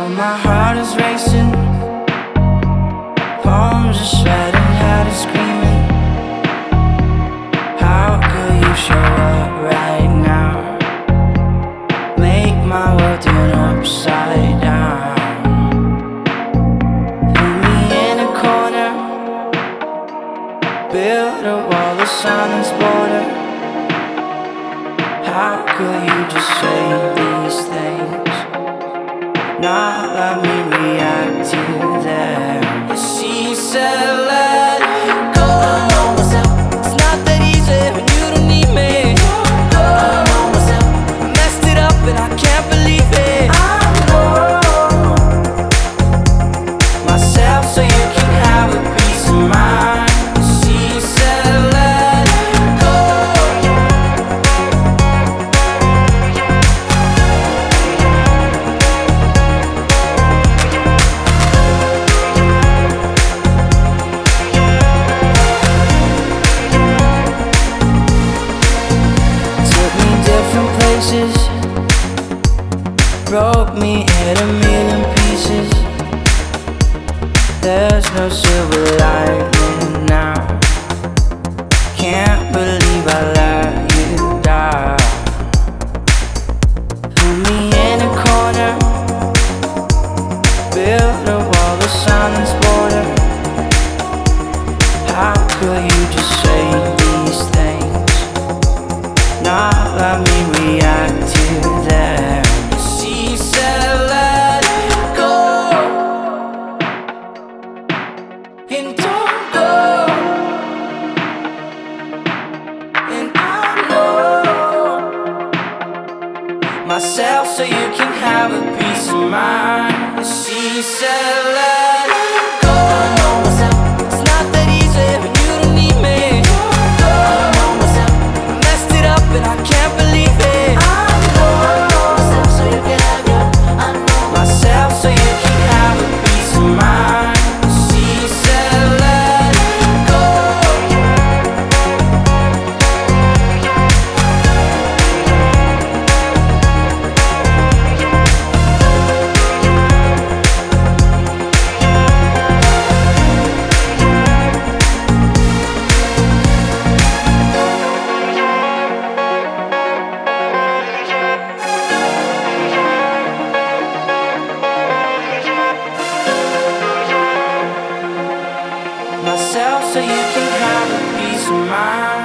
Now my heart is racing, palms are sweating, head is screaming. How could you show up right now? Make my world turn upside down. Put me in a corner, build a wall of silence border. How could you just say these things? Not let me react to them. She said let it go. I know myself, it's not that easy when you don't need me. I know myself, I messed it up and I can't believe it. I know myself so you can have a peace of mind. She said let it go. Broke me in a million pieces. There's no silver lining now. Can't believe I let you down. Put me in a corner, build a wall of silence border. How could you just say these things? Not let me react to them. She said let it go, and don't go. And I know myself so you can have a peace of mind. She said let it go. I know myself, it's not that easy when you don't need me. I know myself, I messed it up and I can't believe it. Myself so you can have a peace of mind.